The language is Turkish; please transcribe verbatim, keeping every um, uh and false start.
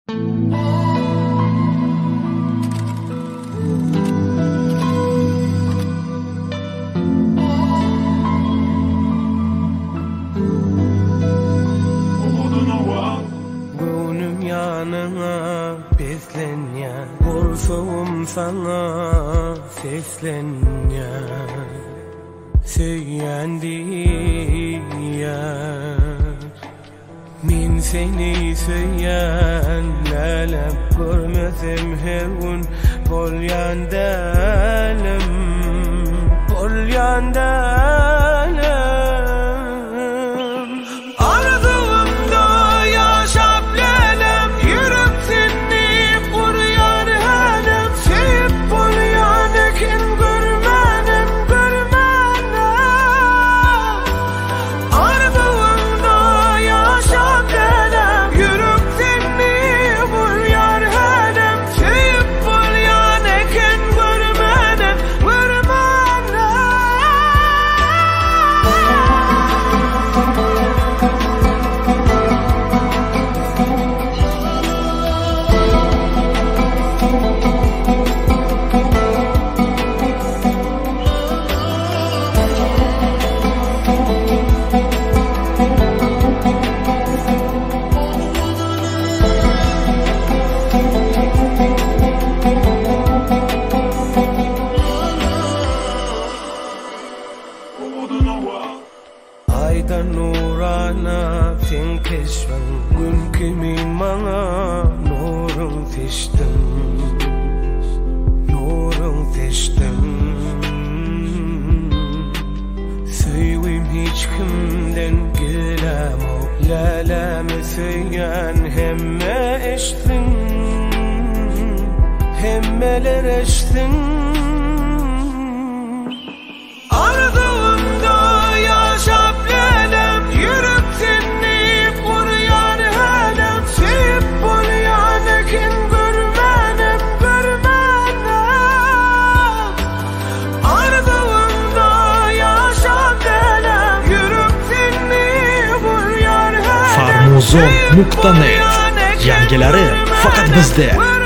Gönlüm yanına bezlenyen, korkuğum sana seslenyen, söylendi ya. Min seni söyleyen alem, görmezim her gün bolyan dalim, bolyan dalim. Arzumda yaşap lelem, yürüp seni kuruyan halim, sevip bolyan ekin görmenim, görmenim. Arzumda yaşap lelem, yürüp seni kuruyan halim, sevip bolyan ekin görmenim, görmenim. Ayda nurana sen keşfen, gün kimin bana nurun seçtim, nurun seçtim. Söyleyim hiç kimden gülem o, lalemi söyleyen hemme eştin, hemmeler eştin. Arzumda yaşap lelem, yürüp seni kuruyan halim, sevip bolyan ekin görmenim, görmenim. Arzumda yaşap lelem, yürüp seni kuruyan halim, Farmuzon nokta net. Yangilari faqat bizda.